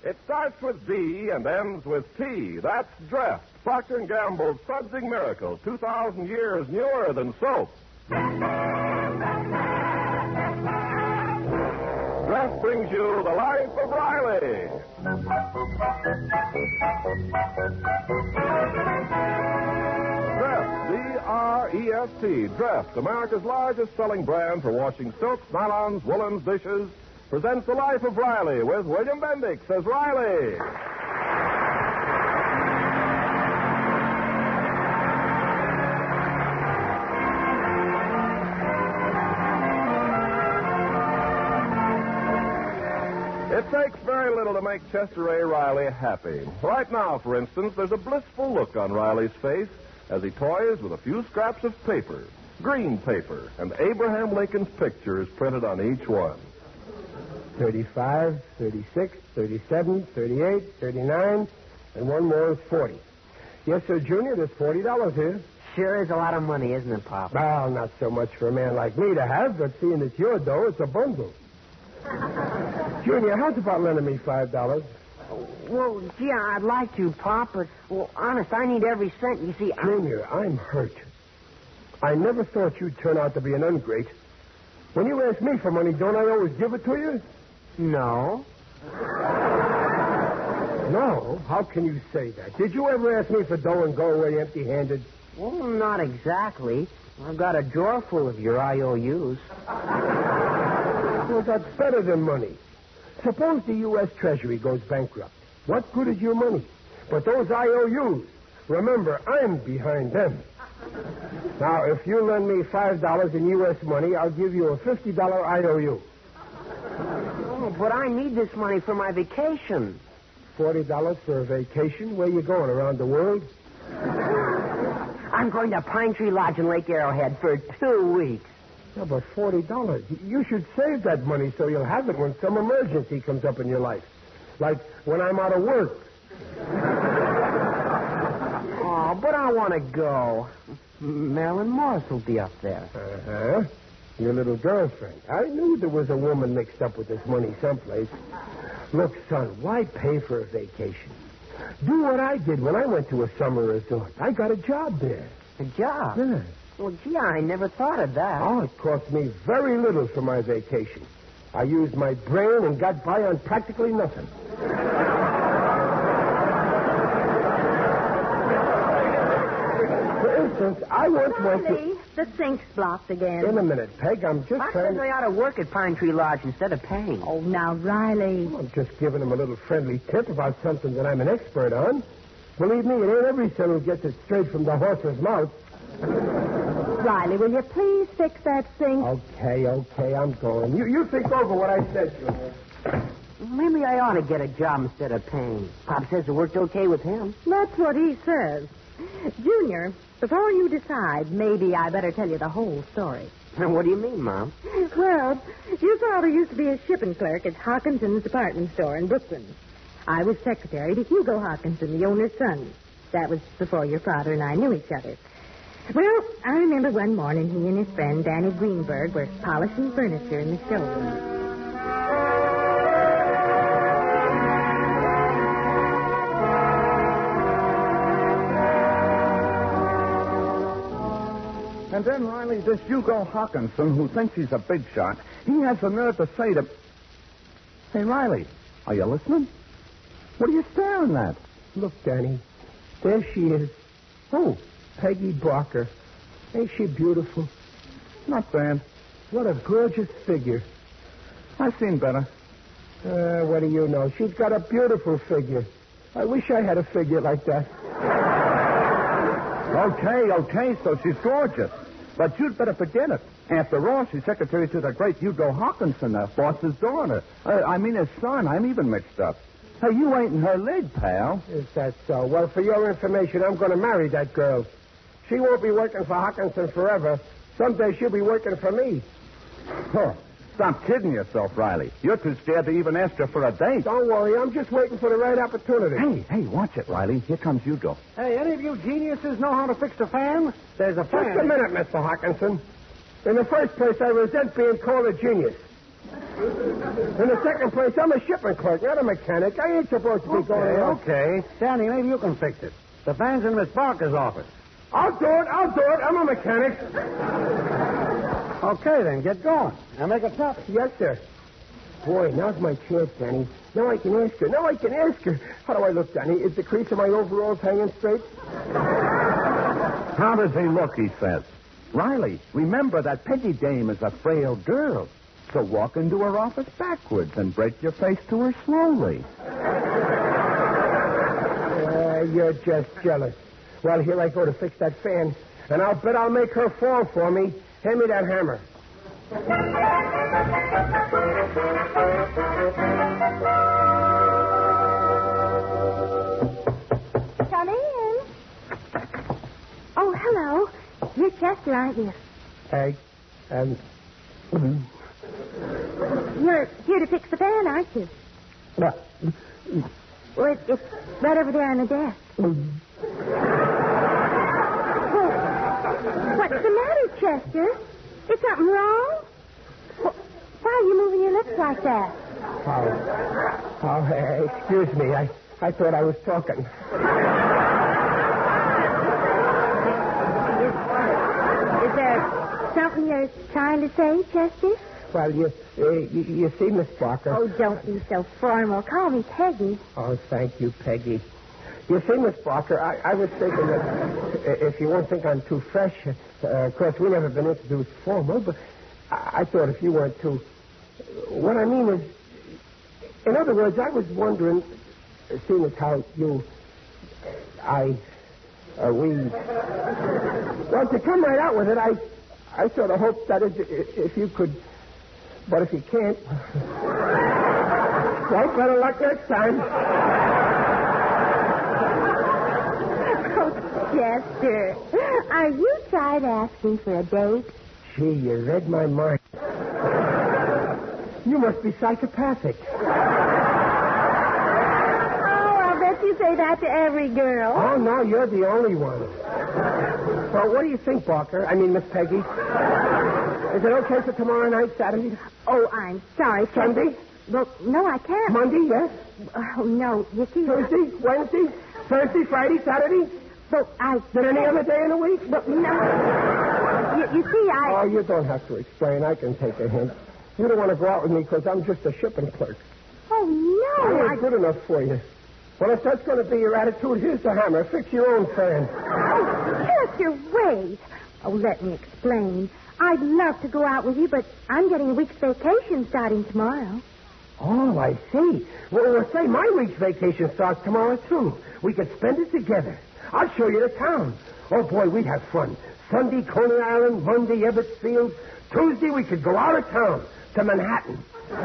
It starts with D and ends with T. That's Dreft, Procter & Gamble's Sudsing Miracle, 2,000 years newer than soap. Dreft brings you The Life of Riley. Dreft, D-R-E-F-T, Dreft, America's largest selling brand for washing silks, nylons, woolens, dishes, presents The Life of Riley with William Bendix as Riley. It takes very little to make Chester A. Riley happy. Right now, for instance, there's a blissful look on Riley's face as he toys with a few scraps of paper, green paper, and Abraham Lincoln's picture is printed on each one. 35, 36, 37, 38, 39, and one more is 40. Yes, sir, Junior, there's $40 here. Sure is a lot of money, isn't it, Pop? Well, not so much for a man like me to have, but seeing it's your dough, it's a bundle. Junior, how's about lending me $5? Well, gee, I'd like to, Pop, but, well, honest, I need every cent. You see, Junior, I'm hurt. I never thought you'd turn out to be an ingrate. When you ask me for money, don't I always give it to you? No. No? How can you say that? Did you ever ask me for dough and go away empty-handed? Well, not exactly. I've got a drawer full of your IOUs. Well, that's better than money. Suppose the U.S. Treasury goes bankrupt. What good is your money? But those IOUs, remember, I'm behind them. Now, if you lend me $5 in U.S. money, I'll give you a $50 IOU. Oh, but I need this money for my vacation. $40 for a vacation? Where you going, around the world? I'm going to Pine Tree Lodge in Lake Arrowhead for 2 weeks. Yeah, but $40. You should save that money so you'll have it when some emergency comes up in your life. Like when I'm out of work. Oh, but I want to go. Marilyn Morris will be up there. Uh-huh. Your little girlfriend. I knew there was a woman mixed up with this money someplace. Look, son, why pay for a vacation? Do what I did when I went to a summer resort. I got a job there. A job? Yeah. Well, gee, I never thought of that. Oh, it cost me very little for my vacation. I used my brain and got by on practically nothing. For instance, I once went to... The sink's blocked again. In a minute, Peg. I'm just Pop trying says I ought to work at Pine Tree Lodge instead of paying. Oh, now, Riley. I'm just giving him a little friendly tip about something that I'm an expert on. Believe me, it ain't every son who gets it straight from the horse's mouth. Riley, will you please fix that sink? Okay, I'm going. You think over what I said to you. Maybe I ought to get a job instead of paying. Pop says it worked okay with him. That's what he says. Junior, before you decide, maybe I better tell you the whole story. What do you mean, Mom? Well, your father used to be a shipping clerk at Hawkinson's department store in Brooklyn. I was secretary to Hugo Hawkinson, the owner's son. That was before your father and I knew each other. Well, I remember one morning he and his friend Danny Greenberg were polishing furniture in the showroom. And then, Riley, this Hugo Hawkinson, who thinks he's a big shot, he has the nerve to say to... Hey, Riley, are you listening? What are you staring at? Look, Danny. There she is. Oh, Peggy Barker. Ain't she beautiful? Not bad. What a gorgeous figure. I've seen better. What do you know? She's got a beautiful figure. I wish I had a figure like that. Okay, so she's gorgeous. But you'd better forget it. After all, she's secretary to the great Hugo Hawkinson, boss's daughter. His son. I'm even mixed up. Hey, you ain't in her league, pal. Is that so? Well, for your information, I'm going to marry that girl. She won't be working for Hawkinson forever. Someday she'll be working for me. Huh. Stop kidding yourself, Riley. You're too scared to even ask her for a date. Don't worry. I'm just waiting for the right opportunity. Hey, watch it, Riley. Here comes Hugo. Hey, any of you geniuses know how to fix a fan? There's a fan. Just a minute, Mr. Hawkinson. In the first place, I resent being called a genius. In the second place, I'm a shipping clerk, not a mechanic. I ain't supposed to be going around. Okay. Danny, maybe you can fix it. The fan's in Miss Barker's office. I'll do it. I'm a mechanic. Okay, then, get going. Now make it tough. Yes, sir. Boy, now's my chance, Danny. Now I can ask her. How do I look, Danny? Is the crease of my overalls hanging straight? How does he look, he says. Riley, remember that Peggy dame is a frail girl. So walk into her office backwards and break your face to her slowly. You're just jealous. Well, here I go to fix that fan, and I'll bet I'll make her fall for me. Hand me that hammer. Come in. Oh, hello. You're Chester, aren't you? Hey, You're here to fix the fan, aren't you? what? Well, it's right over there on the desk. What's the matter, Chester? Is something wrong? Why are you moving your lips like that? Excuse me. I thought I was talking. Is there something you're trying to say, Chester? Well, you see, Miss Barker. Oh, don't be so formal. Call me Peggy. Oh, thank you, Peggy. You see, Miss Barker, I was thinking that if you won't think I'm too fresh, of course, we never been introduced formal, but I thought if you weren't too... What I mean is, in other words, I was wondering, seeing as how you... Well, to come right out with it, I sort of hoped that if you could... But if you can't... Well, better luck next time. Chester, are you trying asking for a date? Gee, you read my mind. You must be psychopathic. Oh, I'll bet you say that to every girl. Oh, no, you're the only one. Well, what do you think, Barker? I mean, Miss Peggy. Is it okay for tomorrow night, Saturday? Oh, I'm sorry, Chester. Sunday? Well, no, I can't. Monday, yes? Oh, no. You see... Tuesday? Wednesday? Thursday? Friday? Saturday? Well, Then any other day in the week? But no. You see, Oh, you don't have to explain. I can take a hint. You don't want to go out with me because I'm just a shipping clerk. Oh, no. I ain't good enough for you. Well, if that's going to be your attitude, here's the hammer. Fix your own fan. Oh, Chester, wait. Oh, let me explain. I'd love to go out with you, but I'm getting a week's vacation starting tomorrow. Oh, I see. Well, say my week's vacation starts tomorrow, too. We could spend it together. I'll show you the town. Oh, boy, we'd have fun. Sunday, Coney Island. Monday, Ebbets Field. Tuesday, we could go out of town to Manhattan.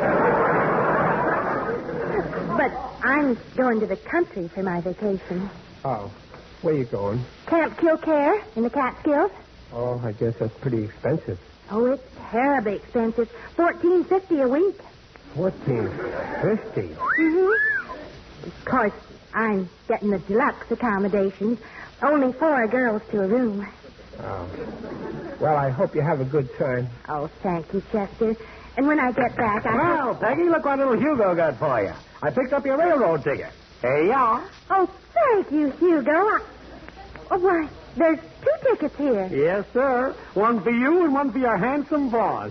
But I'm going to the country for my vacation. Oh, where you going? Camp Kilcare in the Catskills. Oh, I guess that's pretty expensive. Oh, it's terribly expensive. $14.50 a week. $14.50. Mm-hmm. Of course, I'm getting the deluxe accommodations. Only 4 girls to a room. Oh. Well, I hope you have a good time. Oh, thank you, Chester. And when I get back, Well, Peggy, look what little Hugo got for you. I picked up your railroad ticket. Here you are. Oh, thank you, Hugo. Oh, why, there's 2 tickets here. Yes, sir. One for you and one for your handsome boss.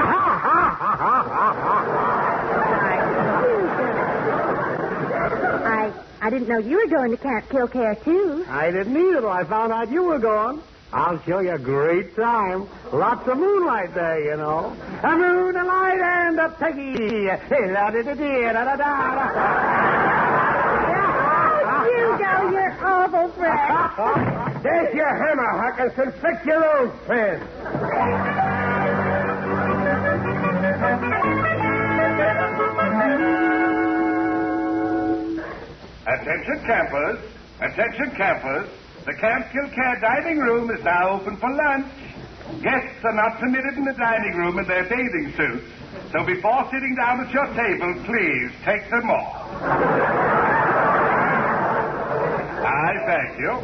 I didn't know you were going to Camp Kilcare, too. I didn't either till I found out you were going. I'll show you a great time. Lots of moonlight there, you know. A moonlight and a Peggy. Hugo, you're awful fresh. There's your hammer, Hawkinson. Fix your own fan. Attention campers. Attention campers. The Camp Kilcare dining room is now open for lunch. Guests are not permitted in the dining room in their bathing suits. So before sitting down at your table, please take them off. I thank you.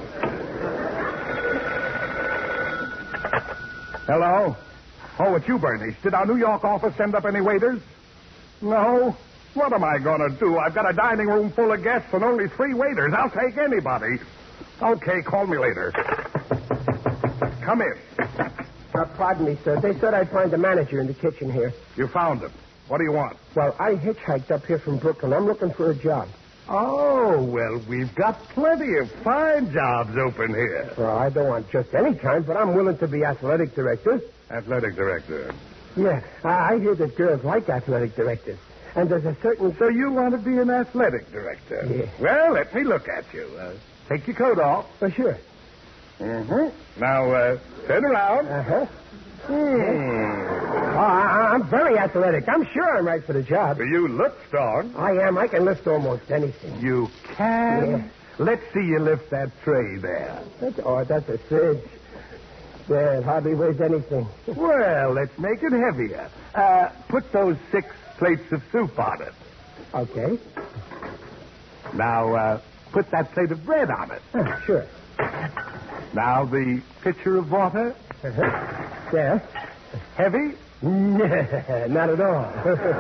Hello? Oh, it's you, Bernice. Did our New York office send up any waiters? No. What am I going to do? I've got a dining room full of guests and only 3 waiters. I'll take anybody. Okay, call me later. Come in. Pardon me, sir. They said I'd find the manager in the kitchen here. You found him. What do you want? Well, I hitchhiked up here from Brooklyn. I'm looking for a job. Oh, well, we've got plenty of fine jobs open here. Well, I don't want just any kind, but I'm willing to be athletic director. Athletic director. Yeah, I hear that girls like athletic directors. And there's a certain... So you want to be an athletic director? Yeah. Well, let me look at you. Take your coat off. Oh, sure. Mm-hmm. Now, turn around. Uh-huh. I'm very athletic. I'm sure I'm right for the job. You look strong. I am. I can lift almost anything. You can? Yeah. Let's see you lift that tray there. That's a cinch. Yeah, it hardly weighs anything. Well, let's make it heavier. Put those 6 plates of soup on it. Okay. Now, put that plate of bread on it. Sure. Now, the pitcher of water. Yeah. Heavy? Not at all.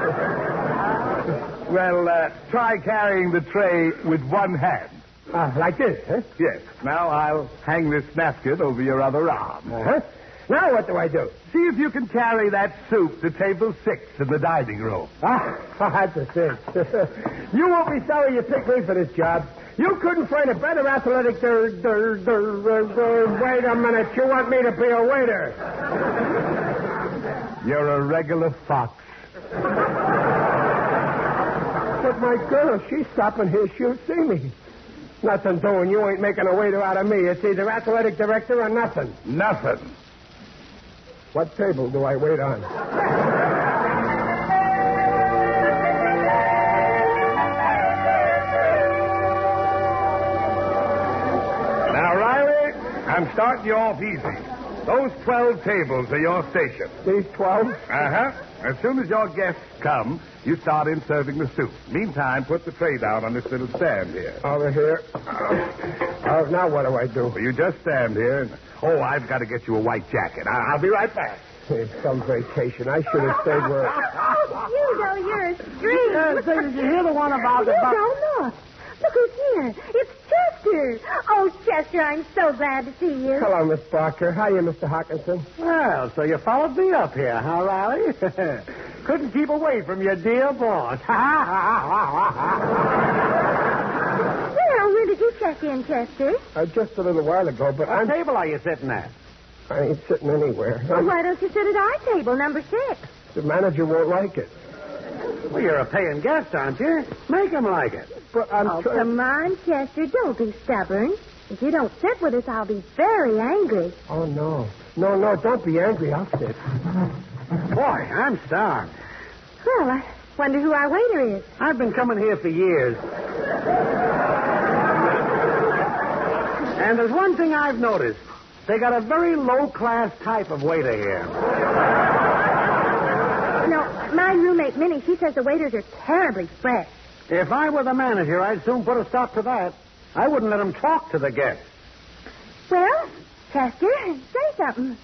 Well, try carrying the tray with one hand. Like this, huh? Yes. Now I'll hang this napkin over your other arm. Uh-huh. Now what do I do? See if you can carry that soup to table 6 in the dining room. That's a cinch. You won't be sorry you picked me for this job. You couldn't find a better athletic... Wait a minute. You want me to be a waiter? You're a regular fox. But my girl, she's stopping here. She'll see me. Nothing doing. You ain't making a waiter out of me. It's either athletic director or nothing. Nothing. What table do I wait on? Now, Riley, I'm starting you off easy. Those 12 tables are your station. These 12? Uh-huh. As soon as your guests come, you start in serving the soup. Meantime, put the tray down on this little stand here. Over here. Now what do I do? Well, you just stand here and... Oh, I've got to get you a white jacket. I'll be right back. It's some vacation. I should have stayed where... Oh, Hugo, you're a street. Did you hear the one about the... Hugo, look. Look who's here. It's Chester. Oh, Chester, I'm so glad to see you. Hello, Miss Barker. Hiya, Mr. Hawkinson. Well, so you followed me up here, huh, Riley? Couldn't keep away from your dear boss. Well, when did you check in, Chester? Just a little while ago, but What table are you sitting at? I ain't sitting anywhere. Well, why don't you sit at our table, number 6? The manager won't like it. Well, you're a paying guest, aren't you? Make him like it. But I'm Oh, trying... come on, Chester. Don't be stubborn. If you don't sit with us, I'll be very angry. Oh, no. No, don't be angry. I'll sit. Boy, I'm starved. Well, I wonder who our waiter is. I've been coming here for years. And there's one thing I've noticed. They got a very low-class type of waiter here. No, my roommate, Minnie, she says the waiters are terribly fresh. If I were the manager, I'd soon put a stop to that. I wouldn't let them talk to the guests. Well, Chester, say something.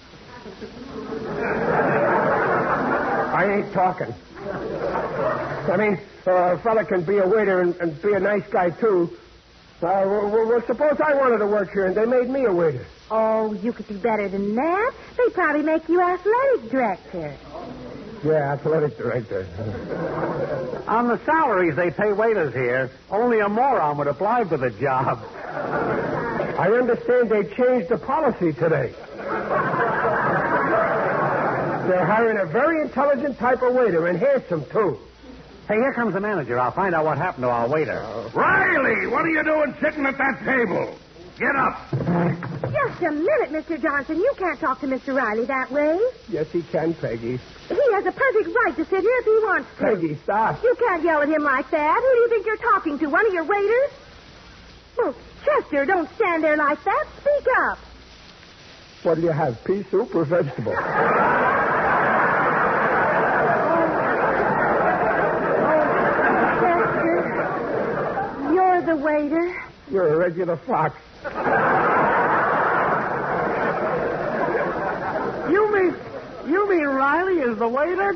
I ain't talking. I mean, a fella can be a waiter and be a nice guy, too. Well, suppose I wanted to work here and they made me a waiter. Oh, you could do better than that. They'd probably make you athletic director. Yeah, athletic director. On the salaries they pay waiters here, only a moron would apply for the job. I understand they changed the policy today. They're hiring a very intelligent type of waiter, and handsome, too. Hey, here comes the manager. I'll find out what happened to our waiter. Riley, what are you doing sitting at that table? Get up. Just a minute, Mr. Johnson. You can't talk to Mr. Riley that way. Yes, he can, Peggy. He has a perfect right to sit here if he wants to. Peggy, stop. You can't yell at him like that. Who do you think you're talking to? One of your waiters? Well, Chester, don't stand there like that. Speak up. What do you have, pea soup or vegetable? Chester, you're the waiter. You're a regular fox. You mean Riley is the waiter?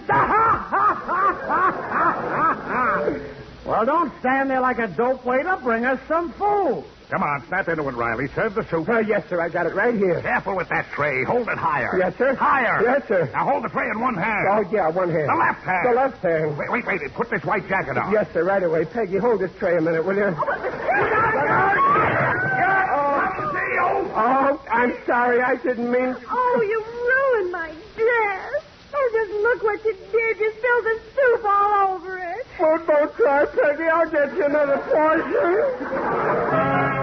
Well, don't stand there like a dope waiter. Bring us some food. Come on, snap into it, Riley. Serve the soup. Yes, sir. I got it right here. Careful with that tray. Hold it higher. Yes, sir. Higher. Yes, sir. Now hold the tray in one hand. Oh, yeah, one hand. The left hand. The left hand. Wait. Put this white jacket on. Yes, sir. Right away. Peggy, hold this tray a minute, will you? Oh, I'm sorry. I didn't mean... Oh, you ruined my dress. Oh, just look what you did. You spilled the soup all over it. Oh, don't cry, Peggy. I'll get you another portion.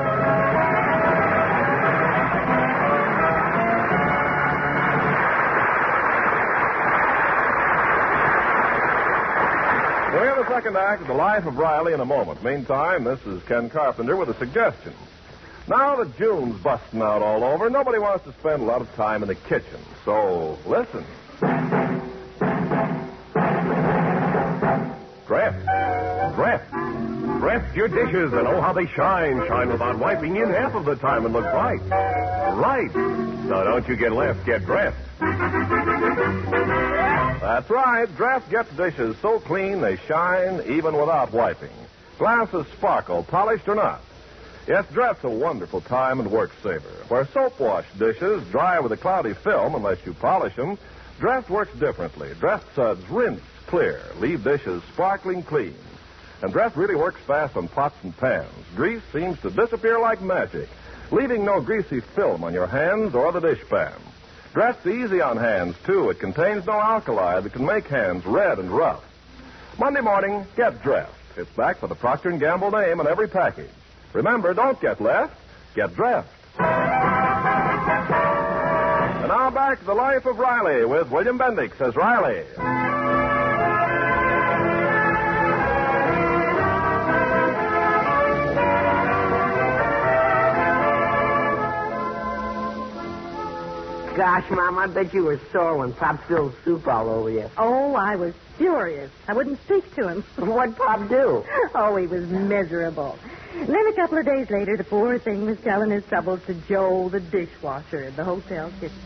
We'll hear the second act of The Life of Riley in a moment. Meantime, this is Ken Carpenter with a suggestion. Now that June's busting out all over, nobody wants to spend a lot of time in the kitchen. So, listen. Dress your dishes and oh, how they shine. Shine without wiping in half of the time and look bright. Right. So don't you get left, get dressed. That's right. Dress gets dishes so clean they shine even without wiping. Glasses sparkle, polished or not. Yes, Dress a wonderful time and work saver. Where soap wash dishes dry with a cloudy film unless you polish them, Dress works differently. Dress suds rinse clear, leave dishes sparkling clean. And Dress really works fast on pots and pans. Grease seems to disappear like magic, leaving no greasy film on your hands or the dishpan. Dress easy on hands, too. It contains no alkali that can make hands red and rough. Monday morning, get dressed. It's back for the Procter & Gamble name on every package. Remember, don't get left, get dressed. And now back to The Life of Riley with William Bendix as Riley. Gosh, Mom, I bet you were sore when Pop spilled soup all over you. Oh, I was furious. I wouldn't speak to him. What'd Pop do? Oh, he was miserable. And then a couple of days later, the poor thing was telling his troubles to Joe, the dishwasher in the hotel kitchen.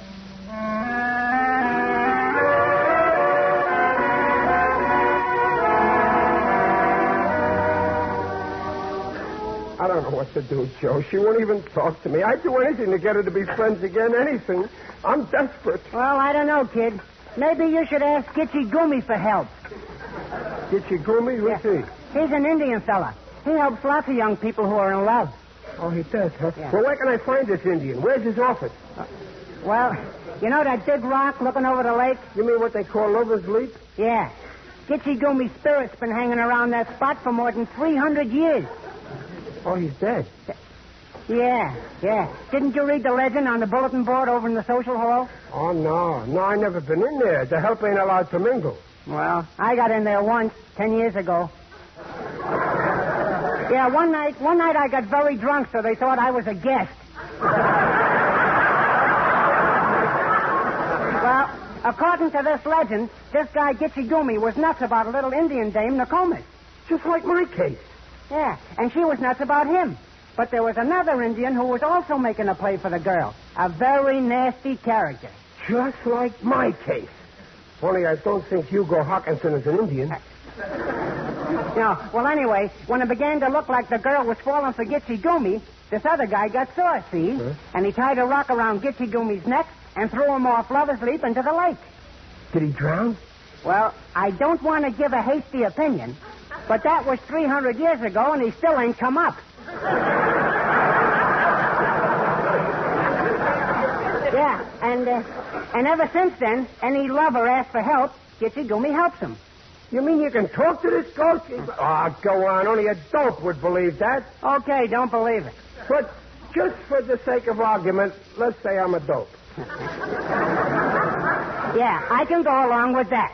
I don't know what to do, Joe. She won't even talk to me. I'd do anything to get her to be friends again, anything. I'm desperate. Well, I don't know, kid. Maybe you should ask Gitchy Goomy for help. Gitchy Goomy? Who's he? He's an Indian fella. He helps lots of young people who are in love. Oh, he does, huh? Yeah. Well, where can I find this Indian? Where's his office? Well, you know that big rock looking over the lake? You mean what they call Lover's Leap? Yeah. Gitchy Goomy's spirit's been hanging around that spot for more than 300 years. Oh, he's dead. Yeah. Didn't you read the legend on the bulletin board over in the social hall? Oh, no. No, I never been in there. The help ain't allowed to mingle. Well, I got in there once, 10 years ago. Yeah, one night I got very drunk, so they thought I was a guest. Well, according to this legend, this guy Gitchy Goomy was nuts about a little Indian dame, Nokomis. Just like my case. Yeah, and she was nuts about him. But there was another Indian who was also making a play for the girl. A very nasty character. Just like my case. Only I don't think Hugo Hawkinson is an Indian. No, well, anyway, when it began to look like the girl was falling for Gitchy Goomy, this other guy got sore, see? Huh? And he tied a rock around Gitchy Goomy's neck and threw him off Lover's Leap into the lake. Did he drown? Well, I don't want to give a hasty opinion, but that was 300 years ago, and he still ain't come up. Yeah, and ever since then, any lover asks for help, Gitchy Goomy helps him. You mean you can talk to this ghost? Oh, go on. Only a dope would believe that. Okay, don't believe it. But just for the sake of argument, let's say I'm a dope. Yeah, I can go along with that.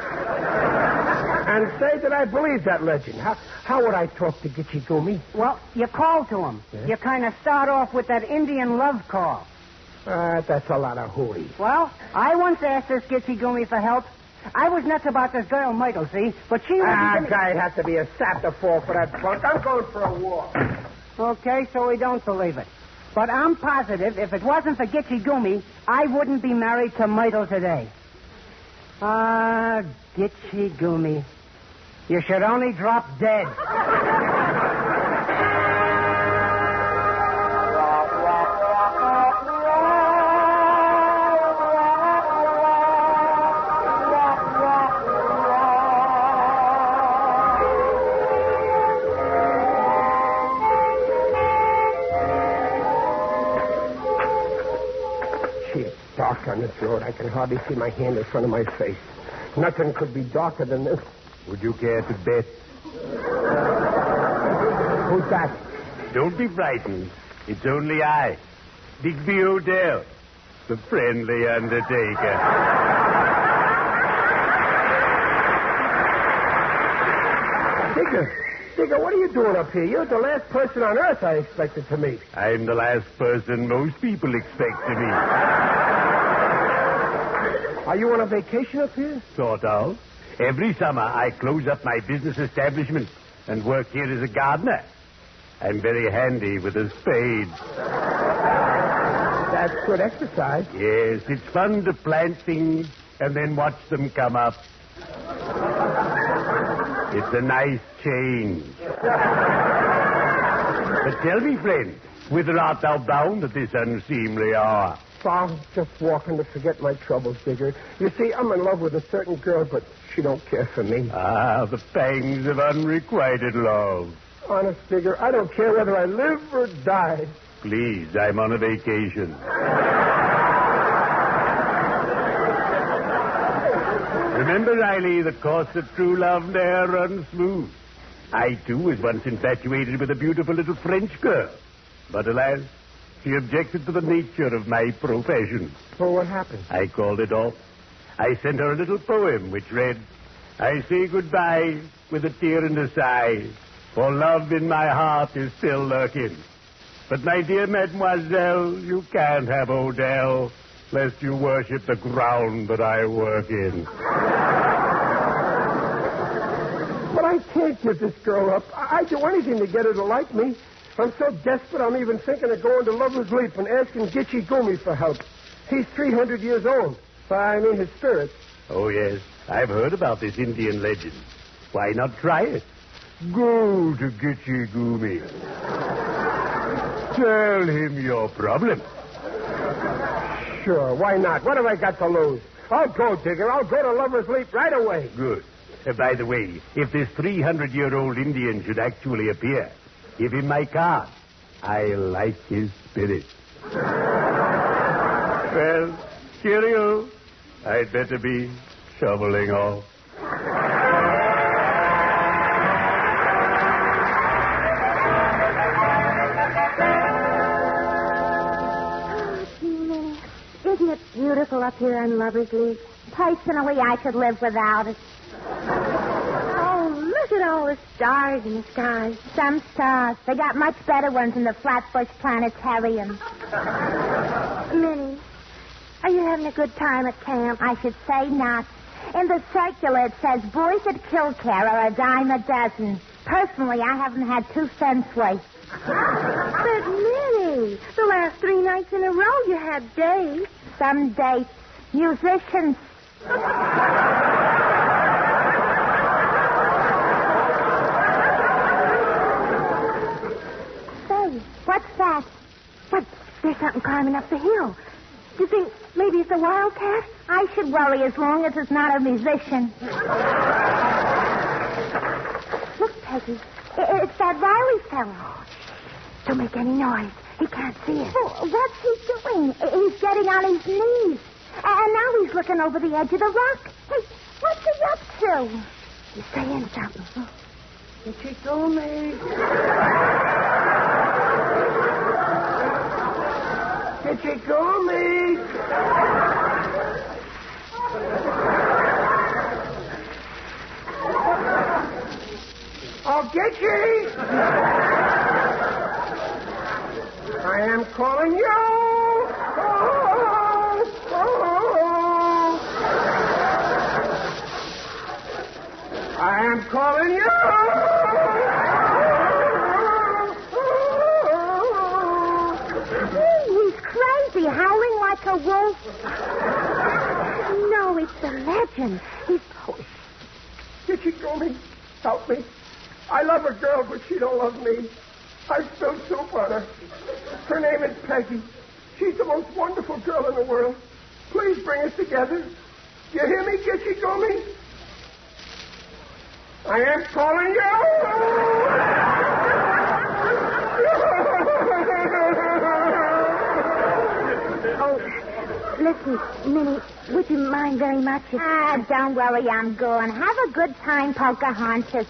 And say that I believe that legend. How would I talk to Gitchy Goomy? Well, you call to him. Yeah? You kind of start off with that Indian love call. That's a lot of hooey. Well, I once asked this Gitchy Goomy for help. I was nuts about this girl, Myrtle, see? But she was... I'd have to be a sap to fall for that punk. I'm going for a walk. Okay, so we don't believe it. But I'm positive if it wasn't for Gitchy Goomy, I wouldn't be married to Myrtle today. Ah, Gitchy Goomy. You should only drop dead. Dark on this road. I can hardly see my hand in front of my face. Nothing could be darker than this. Would you care to bet? Who's that? Don't be frightened. It's only I, Digby Odell, the friendly undertaker. Digger, what are you doing up here? You're the last person on earth I expected to meet. I'm the last person most people expect to meet. Are you on a vacation up here? Sort of. Every summer, I close up my business establishment and work here as a gardener. I'm very handy with a spade. That's good exercise. Yes, it's fun to plant things and then watch them come up. It's a nice change. But tell me, friend, whither art thou bound at this unseemly hour? I'm just walking to forget my troubles, Digger. You see, I'm in love with a certain girl, but she don't care for me. Ah, the pangs of unrequited love. Honest, Digger, I don't care whether I live or die. Please, I'm on a vacation. Remember, Riley, the course of true love ne'er runs smooth. I, too, was once infatuated with a beautiful little French girl. But alas, she objected to the nature of my profession. So what happened? I called it off. I sent her a little poem which read, I say goodbye with a tear and a sigh, for love in my heart is still lurking. But my dear mademoiselle, you can't have Odell, lest you worship the ground that I work in. But I can't give this girl up. I'd do anything to get her to like me. I'm so desperate, I'm even thinking of going to Lover's Leap and asking Gitchy Goomy for help. He's 300 years old. I mean, his spirit. Oh, yes. I've heard about this Indian legend. Why not try it? Go to Gitchy Goomy. Tell him your problem. Sure, why not? What have I got to lose? I'll go, Digger. I'll go to Lover's Leap right away. Good. By the way, if this 300-year-old Indian should actually appear, give him my card. I like his spirit. Well, cheerio. I'd better be shoveling off. Isn't it beautiful up here on Lover's Leap? Personally, I could live without it. Oh, look at all the stars in the sky. Some stars. They got much better ones in the Flatbush Planetarium. Minnie, are you having a good time at camp? I should say not. In the circular, it says boys at Killcare are a dime a dozen. Personally, I haven't had 2 cents worth. But, Minnie, the last 3 nights in a row you had dates. Some dates. Musicians. Say, what's that? What? There's something climbing up the hill. Do you think maybe it's a wildcat? I should worry as long as it's not a musician. Look, Peggy. It's that Riley fellow. Don't make any noise. He can't see us. Oh, what's he doing? He's getting on his knees. And now he's looking over the edge of the rock. Hey, what's he up to? He's saying something. Gitchy Goomy. Gitchy Goomy. Oh, Gitchy! I am calling you! Oh, oh. I am calling you! He's crazy, howling like a wolf. No, it's legend. He's... Gitchigumi, help me. I love a girl, but she don't love me. I spilled soup on her. Her name is Peggy. She's the most wonderful girl in the world. Please bring us together. You hear me, Gitchigumi? I am calling you. Oh, listen, Minnie, would you mind very much if... Don't worry, I'm going. Have a good time, Pocahontas.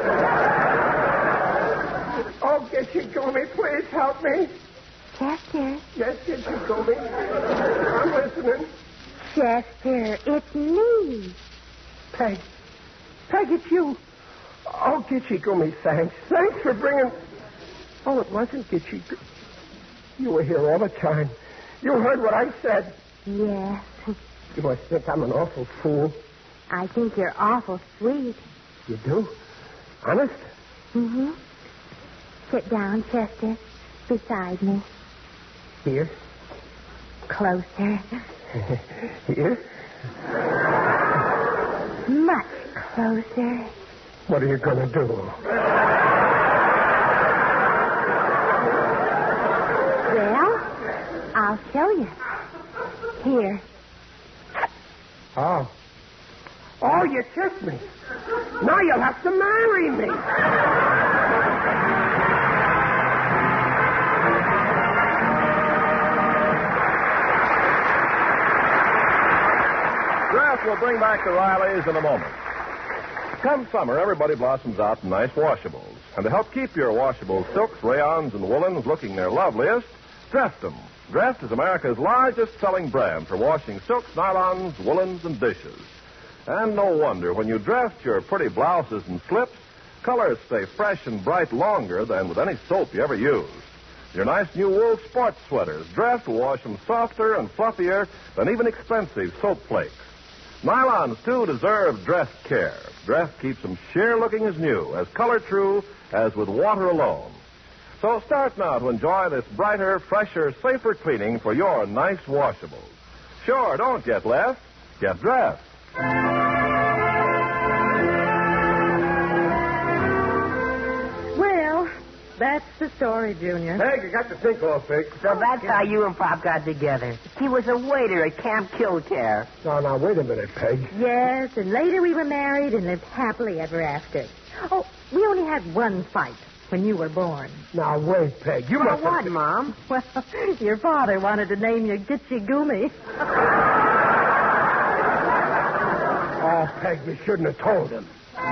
Oh, Gitchigumi, please help me. Chester. Yes, Gitchigumi. I'm listening. Chester, it's me. Peg, it's you. Oh, Gitchigumi, thanks. Thanks for bringing... Oh, it wasn't Gitchigumi. You were here all the time. You heard what I said. Yes. You must think I'm an awful fool. I think you're awful sweet. You do? Honest? Mm-hmm. Sit down, Chester, beside me. Here? Closer. Here? Much closer. What are you going to do? Well, I'll show you. Here. Oh. Oh, you kissed me. Now you'll have to marry me. Draft will bring back the Rileys in a moment. Come summer, everybody blossoms out in nice washables. And to help keep your washables, silks, rayons, and woolens looking their loveliest, Dreft them. Dreft is America's largest selling brand for washing silks, nylons, woolens, and dishes. And no wonder, when you draft your pretty blouses and slips, colors stay fresh and bright longer than with any soap you ever use. Your nice new wool sports sweaters, Dreft will wash them softer and fluffier than even expensive soap flakes. Nylons, too, deserve Dreft care. Dreft keeps them sheer looking as new, as color true as with water alone. So start now to enjoy this brighter, fresher, safer cleaning for your nice washables. Sure, don't get left. Get Dreft. Well, that's the story, Junior. Peg, you got to think all, Peg. So that's how you and Pop got together. He was a waiter at Camp Killcare. Now, wait a minute, Peg. Yes, and later we were married and lived happily ever after. Oh, we only had one fight when you were born. Now, wait, Peg. You Well, must what, Mom? Well, your father wanted to name you Gitchigumi. Oh, Peg, you shouldn't have told him.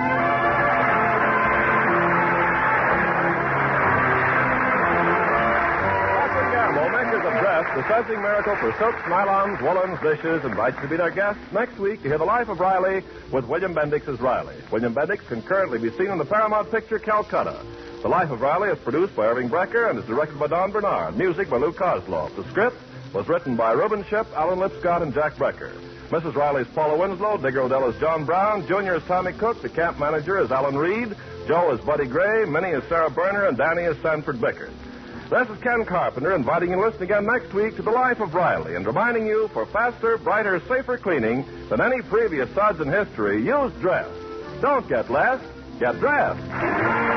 Procter & Gamble, makers of Dreft, the sensing miracle for silks, nylons, woolens, dishes, invites you to be their guests next week to hear the life of Riley with William Bendix as Riley. William Bendix can currently be seen in the Paramount picture Calcutta. The Life of Riley is produced by Irving Brecker and is directed by Don Bernard. Music by Lou Kozloff. The script was written by Reuben Ship, Alan Lipscott, and Jack Brecker. Mrs. Riley's Paula Winslow, Digger Odell is John Brown, Junior is Tommy Cook, the camp manager is Alan Reed, Joe is Buddy Gray, Minnie is Sarah Berner, and Danny is Sanford Bickers. This is Ken Carpenter inviting you to listen again next week to The Life of Riley and reminding you for faster, brighter, safer cleaning than any previous suds in history, use Dreft. Don't get less, get Dreft.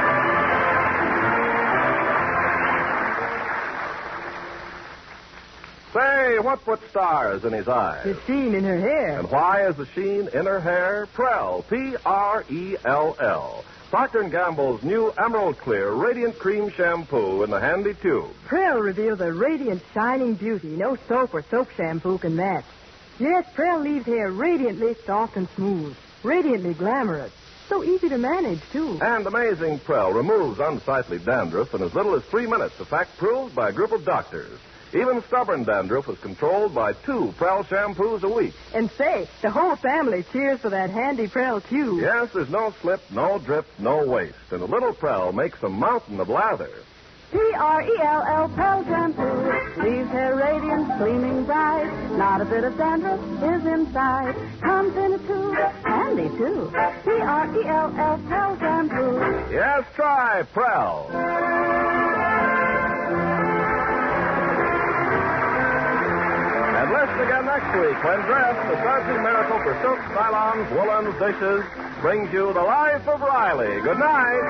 Say, what put stars in his eyes? The sheen in her hair. And why is the sheen in her hair? Prell, P-R-E-L-L. Procter & Gamble's new Emerald Clear Radiant Cream Shampoo in the handy tube. Prell reveals a radiant, shining beauty no soap or soap shampoo can match. Yes, Prell leaves hair radiantly soft and smooth, radiantly glamorous. So easy to manage, too. And amazing Prell removes unsightly dandruff in as little as 3 minutes, a fact proved by a group of doctors. Even stubborn dandruff is controlled by 2 Prell shampoos a week. And say, the whole family cheers for that handy Prell tube. Yes, there's no slip, no drip, no waste. And a little Prell makes a mountain of lather. P-R-E-L-L, Prell shampoo. Leaves hair radiant, gleaming bright. Not a bit of dandruff is inside. Comes in a tube, handy too. P-R-E-L-L, Prell shampoo. Yes, try Prell. And us again next week when Dress, the starchy miracle for silks, nylons, woolens, dishes, brings you The Life of Riley. Good night.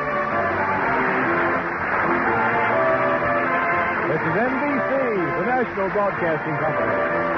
This is NBC, the national broadcasting company.